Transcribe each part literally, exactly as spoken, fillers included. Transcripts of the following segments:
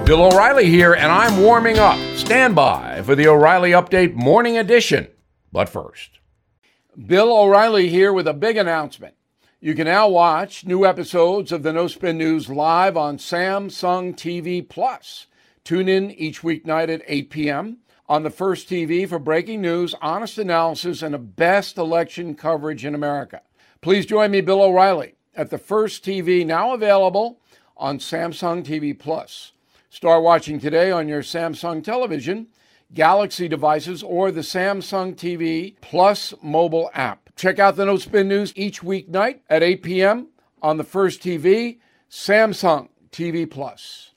Bill O'Reilly here, and I'm warming up. Stand by for the O'Reilly Update Morning Edition. But first, Bill O'Reilly here with a big announcement. You can now watch new episodes of the No Spin News live on Samsung T V Plus. Tune in each weeknight at eight p.m. on the First T V for breaking news, honest analysis, and the best election coverage in America. Please join me, Bill O'Reilly, at the First T V, now available on Samsung T V Plus. Start watching today on your Samsung television, Galaxy devices, or the Samsung T V Plus mobile app. Check out the No Spin News each weeknight at eight p.m. on the First T V, Samsung T V Plus.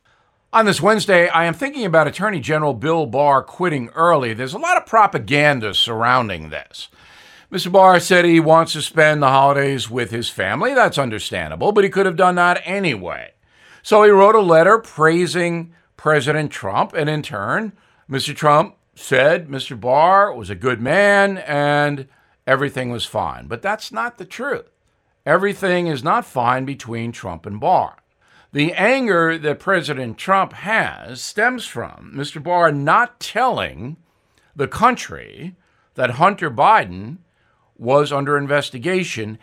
On this Wednesday, I am thinking about Attorney General Bill Barr quitting early. There's a lot of propaganda surrounding this. Mister Barr said he wants to spend the holidays with his family. That's understandable, but he could have done that anyway. So he wrote a letter praising President Trump, and in turn, Mister Trump said Mister Barr was a good man and everything was fine. But that's not the truth. Everything is not fine between Trump and Barr. The anger that President Trump has stems from Mister Barr not telling the country that Hunter Biden was under investigation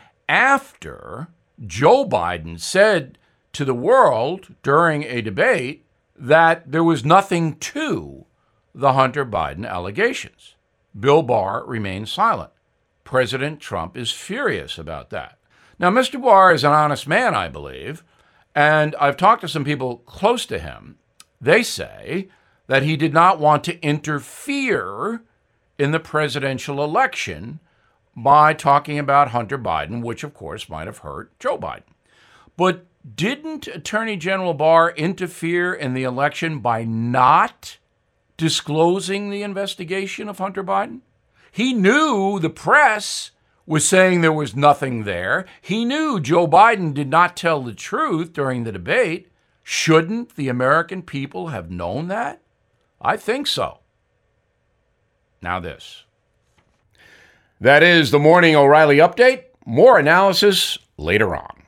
after Joe Biden said to the world during a debate that there was nothing to the Hunter Biden allegations. Bill Barr remains silent. President Trump is furious about that. Now, Mister Barr is an honest man, I believe, and I've talked to some people close to him. They say that he did not want to interfere in the presidential election by talking about Hunter Biden, which of course might have hurt Joe Biden. But didn't Attorney General Barr interfere in the election by not disclosing the investigation of Hunter Biden? He knew the press was saying there was nothing there. He knew Joe Biden did not tell the truth during the debate. Shouldn't the American people have known that? I think so. Now this. That is the Morning O'Reilly Update. More analysis later on.